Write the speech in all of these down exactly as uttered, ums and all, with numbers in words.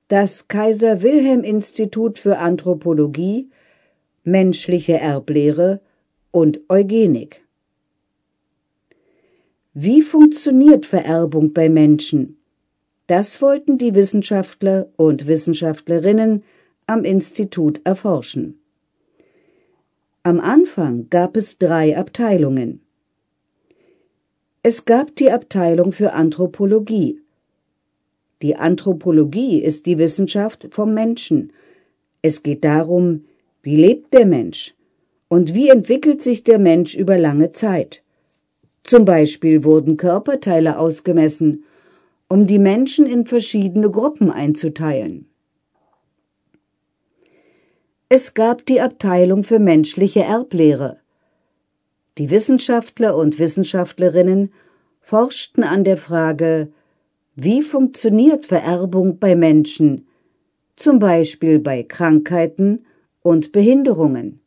das Kaiser-Wilhelm-Institut für Anthropologie, menschliche Erblehre und Eugenik. Wie funktioniert Vererbung bei Menschen? Das wollten die Wissenschaftler und Wissenschaftlerinnen am Institut erforschen. Am Anfang gab es drei Abteilungen. Es gab die Abteilung für Anthropologie. Die Anthropologie ist die Wissenschaft vom Menschen. Es geht darum, wie lebt der Mensch und wie entwickelt sich der Mensch über lange Zeit. Zum Beispiel wurden Körperteile ausgemessen, um die Menschen in verschiedene Gruppen einzuteilen. Es gab die Abteilung für menschliche Erblehre. Die Wissenschaftler und Wissenschaftlerinnen forschten an der Frage, wie funktioniert Vererbung bei Menschen, zum Beispiel bei Krankheiten und Behinderungen.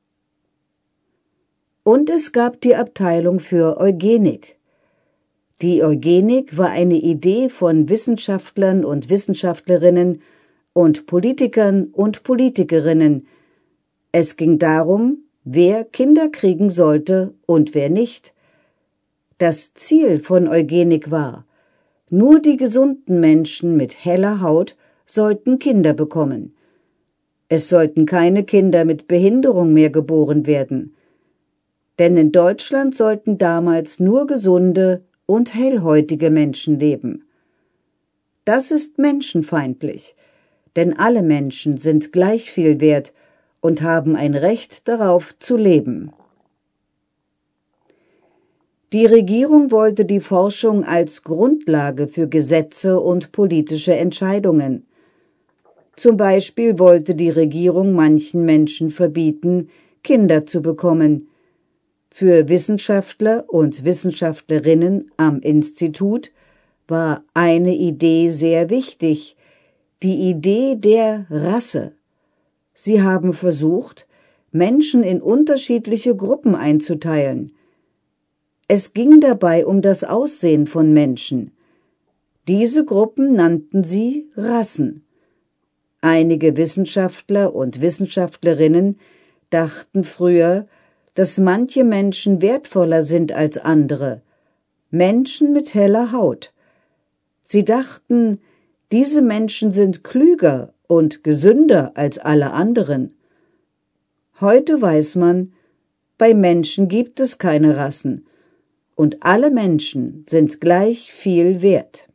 Und es gab die Abteilung für Eugenik. Die Eugenik war eine Idee von Wissenschaftlern und Wissenschaftlerinnen und Politikern und Politikerinnen. Es ging darum, wer Kinder kriegen sollte und wer nicht. Das Ziel von Eugenik war, nur die gesunden Menschen mit heller Haut sollten Kinder bekommen. Es sollten keine Kinder mit Behinderung mehr geboren werden. Denn in Deutschland sollten damals nur gesunde und hellhäutige Menschen leben. Das ist menschenfeindlich, denn alle Menschen sind gleich viel wert und haben ein Recht darauf zu leben. Die Regierung wollte die Forschung als Grundlage für Gesetze und politische Entscheidungen. Zum Beispiel wollte die Regierung manchen Menschen verbieten, Kinder zu bekommen. Für Wissenschaftler und Wissenschaftlerinnen am Institut war eine Idee sehr wichtig, die Idee der Rasse. Sie haben versucht, Menschen in unterschiedliche Gruppen einzuteilen. Es ging dabei um das Aussehen von Menschen. Diese Gruppen nannten sie Rassen. Einige Wissenschaftler und Wissenschaftlerinnen dachten früher, dass manche Menschen wertvoller sind als andere, Menschen mit heller Haut. Sie dachten, diese Menschen sind klüger und gesünder als alle anderen. Heute weiß man, bei Menschen gibt es keine Rassen und alle Menschen sind gleich viel wert.